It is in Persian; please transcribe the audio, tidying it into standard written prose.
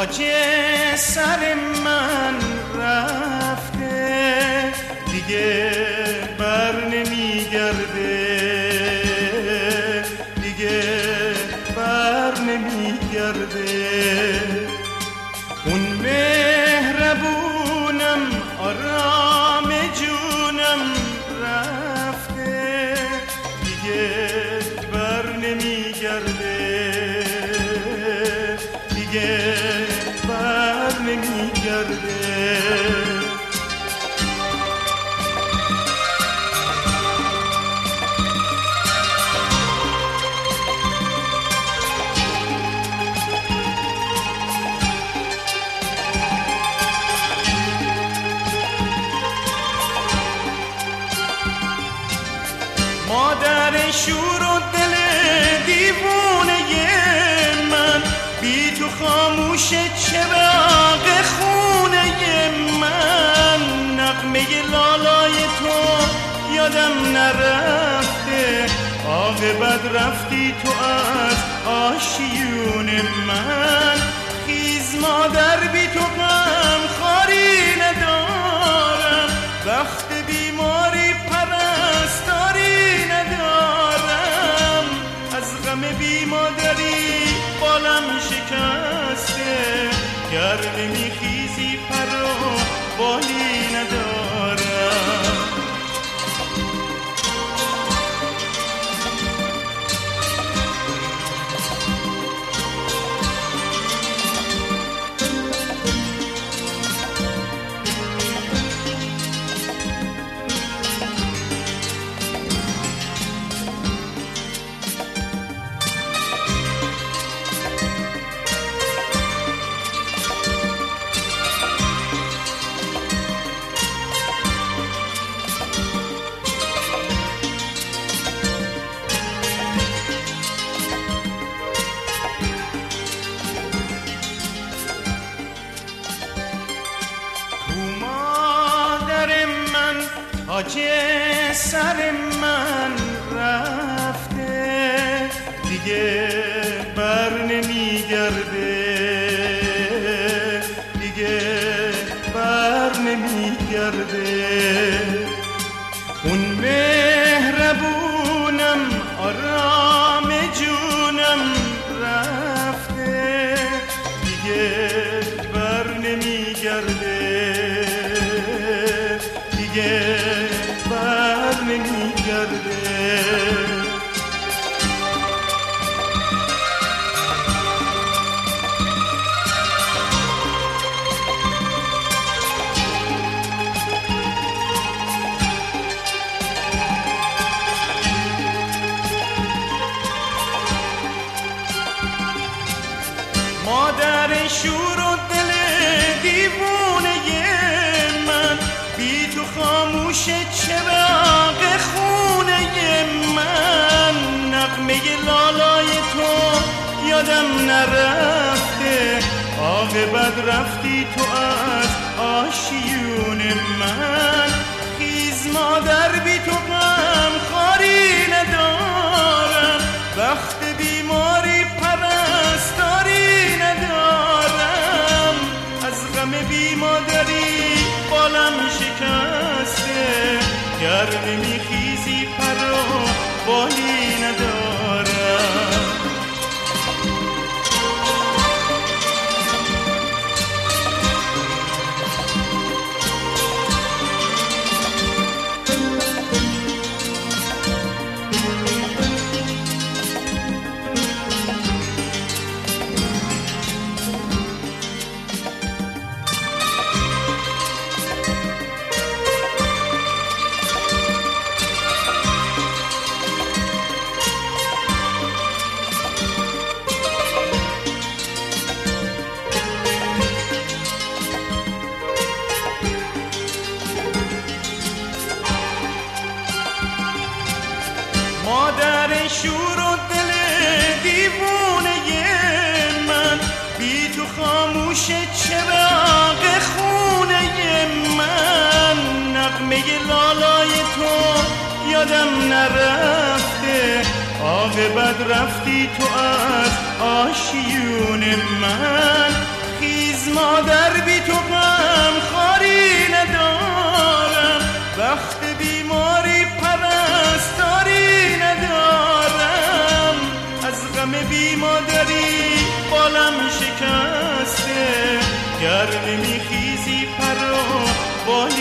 تاج سر من رفته دیگه بر نمیگرده، دیگه بر نمیگرده. اون مهربونم آرام جونم رفته دیگه بر نمیگرده، دیگه بر نمیگرده. مادر شور و دل دیوونه من، بی تو خاموشه چراغ خونه من. نغمه لالای تو یادم نرفته، عاقبت رفتی تو از آشیون من. خیز مادر بی تو غم خاری ندارم، وقت بیماری پرستاری ندارم. از غم بی مادری بالم شکسته، گر نمیخیزی پر و بالی ندارم. تاج سر من رفته دیگه بر نمیگرده، دیگه بر نمیگرده. اون مهربونم آرام جونم رفته دیگه بر نمیگرده، دیگه بر نمیگرده. مادر شور و دل دیوونه من، بی تو خاموشه چراغ خونه من. نغمه لالای تو یادم نرفته، عاقبت رفتی تو از آشیون من. خیز مادر بی تو غم خاری ندارم، وقت بیماری پرستاری ندارم. از غم بی مادری بالم شکسته، گر نمیخیزی پر و بالی ندارم. مادر شور و دل دیوونه من، بی تو خاموشه چراغ خونه من. نغمه لالای تو یادم نرفته، عاقبت رفتی تو از آشیون من. خیز مادر بی تو غم خاری ندارم، وقت بیماری پرستاری ندارم، از غم بی مادری بالم شکسته، گر نمیخیزی پر و بالی